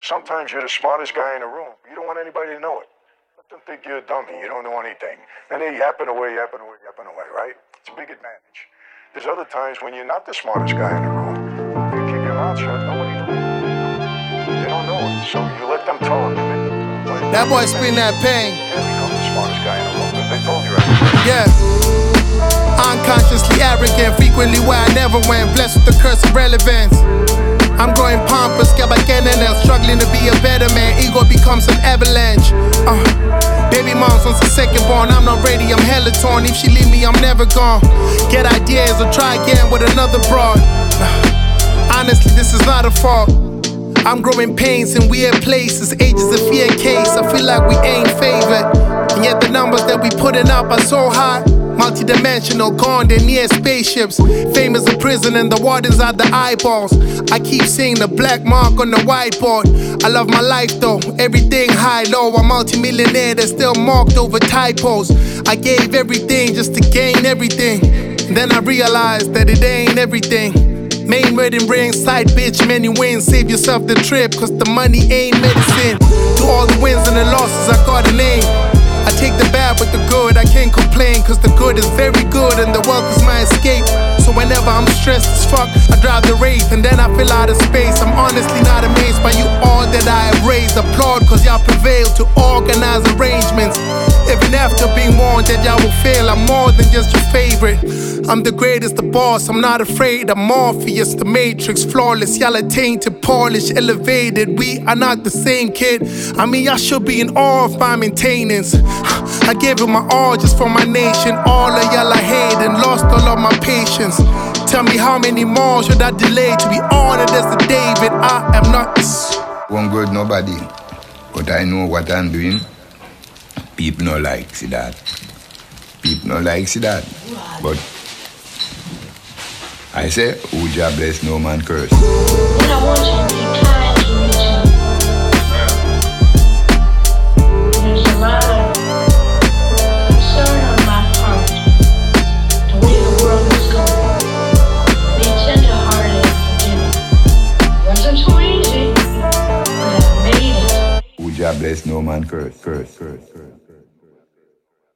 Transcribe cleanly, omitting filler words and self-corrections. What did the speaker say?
Sometimes you're the smartest guy in the room. You don't want anybody to know it. Let them think you're a dummy. You don't know anything. And they're yapping away, right? It's a big advantage. There's other times when you're not the smartest guy in the room. You keep your mouth shut. Nobody knows. They don't know it. So you let them talk. That boy spin that pain. You can't become the smartest guy in the room because they told you right. Yeah. Unconsciously arrogant, frequently where I never went, blessed with the curse of relevance. I'm growing pompous, struggling to be a better man. Ego becomes an avalanche. Baby mom's once a second born. I'm not ready, I'm hella torn. If she leave me, I'm never gone. Get ideas or try again with another broad. Honestly, this is not a fault. I'm growing pains in weird places. Age is a fear case. I feel like we ain't favored, and yet the numbers that we putting up are so high. Multi-dimensional, gone, they're near spaceships. Fame is a prison and the wardens are the eyeballs. I keep seeing the black mark on the whiteboard. I love my life though, everything high, low. I'm multi-millionaire that's still marked over typos. I gave everything just to gain everything, and then I realized that it ain't everything. Main wedding ring, side bitch, many wins. Save yourself the trip, cause the money ain't medicine. To all the wins and the losses, I got a name. I take the bad with the good, I can't complain, cause the good is very good and the wealth is my escape. So whenever I'm stressed as fuck, I drive the Wraith and then I feel out of space. I'm honestly not amazed by you all that I have raised. Applaud cause y'all prevailed to organize arrangements. Even after being warned that y'all will fail, I'm more than just your favorite. I'm the greatest, the boss, I'm not afraid. I'm Morpheus, the Matrix, flawless. Y'all are tainted, polished, elevated. We are not the same kid. I mean, y'all should be in awe of my maintenance. I gave it my all just for my nation. All of y'all I hate and lost all of my patience. Tell me how many more should I delay to be honored as a David? I am not this. Won't go with nobody, but I know what I'm doing. People no like see that. People no like see that. But I say, who Jah bless, no man curse. What I want you to be kind to me too. There's a lot of concern on my part, the way the world is going. Be tender-hearted and forgiving. Wasn't too easy, but I made it. Who Jah bless, no man curse.